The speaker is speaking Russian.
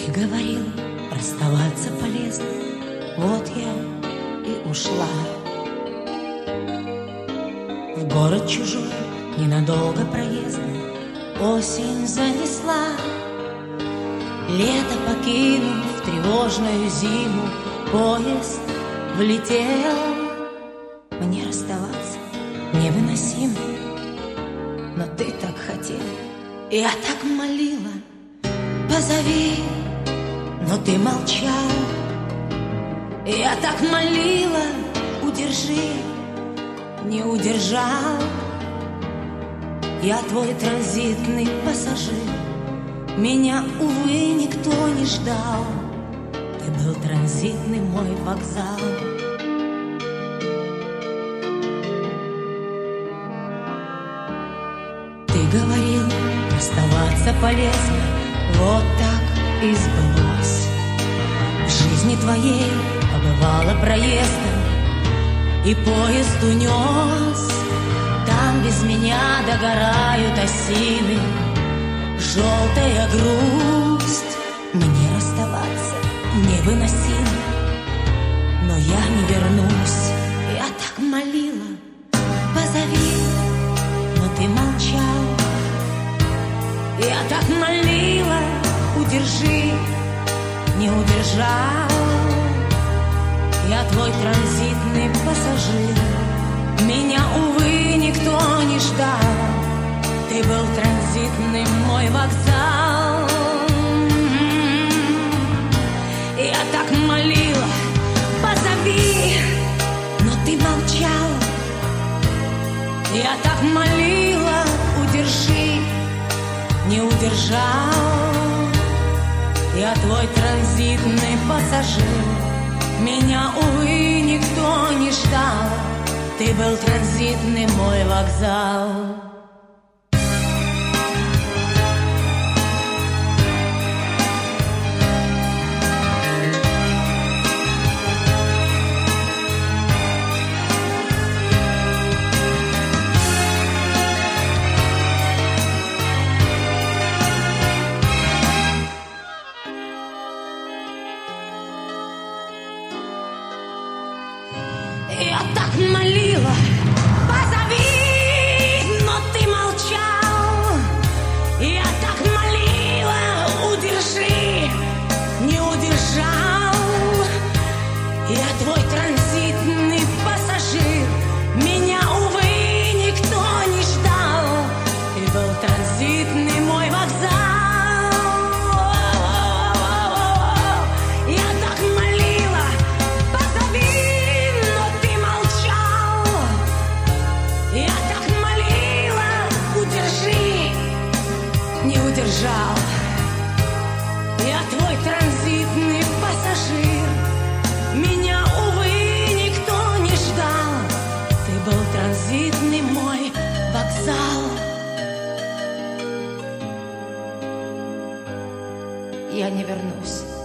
Ты говорил, расставаться полезно, вот я и ушла. В город чужой, ненадолго проездом, осень занесла. Лето покинув тревожную зиму, поезд влетел. Мне расставаться невыносимо, но ты так хотел, я так молила. Позови, но ты молчал. Я так молила, удержи, не удержал. Я твой транзитный пассажир, меня, увы, никто не ждал. Ты был транзитный мой вокзал. Ты говорил, расставаться полезно, вот так и сбылось. В жизни твоей побывала проездом, и поезд унес. Там без меня догорают осины, желтая грусть. Мне расставаться невыносимо, но я не вернусь. Я так молила, позови, но ты молчал. Я так молила, удержи, не удержал. Я твой транзитный пассажир, меня, увы, никто не ждал. Ты был транзитный мой вокзал. Я так молила, позови, но ты молчал. Я так молила, удержи, не удержал. Я твой транзитный пассажир, меня, увы, никто не ждал. Ты был транзитный мой вокзал. Я так молила, позови, но ты молчал. Я так молила, удержи, не удержал. Я твой транзитный пассажир, меня, увы, никто не ждал. Ты был транзитный мой вокзал. Не удержал. Я твой транзитный пассажир, меня, увы, никто не ждал. Ты был транзитный мой вокзал. Я не вернусь.